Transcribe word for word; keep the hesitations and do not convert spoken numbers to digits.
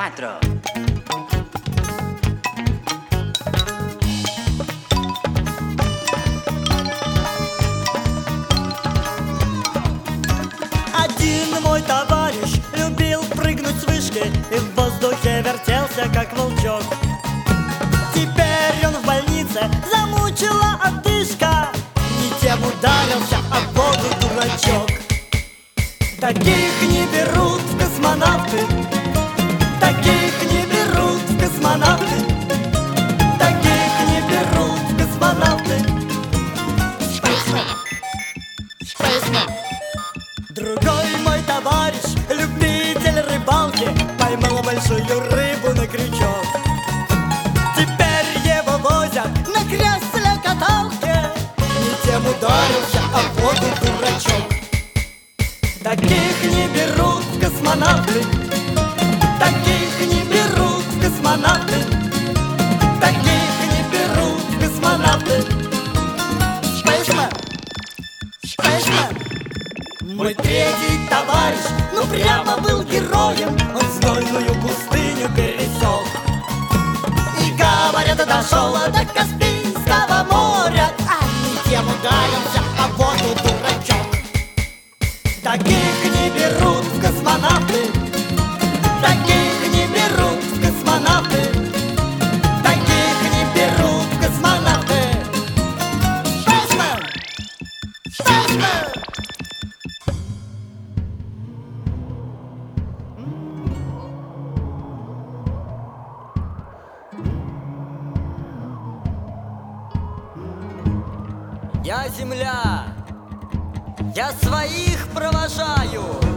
cuatro. Один мой товарищ любил прыгнуть с вышки и в воздухе вертелся, как волчок. Теперь он в больнице, замучила одышка, не тем ударился, а в воду дурачок. Таких не берут в космонавты, таких не берут в космонавты, таких не берут в космонавты. Другой мой товарищ, любитель рыбалки, поймал большую рыбу на крючок. Теперь его возят на кресле-каталке, не тем ударился, а в воду дурачок. Таких не берут в космонавты, таких не берут в космонавты, таких не берут в космонавты. Spaceman, Spaceman. Мой третий товарищ, ну прямо был героем, он знойную пустыню пересек. И, говорят, дошел до Каспийского моря, а не тем ударился, а в воду дурачок. Таких не берут в космонавты, таких не берут в космонавты, таких не берут в космонавты. Spaceman! Spaceman! Я земля, я своих провожаю.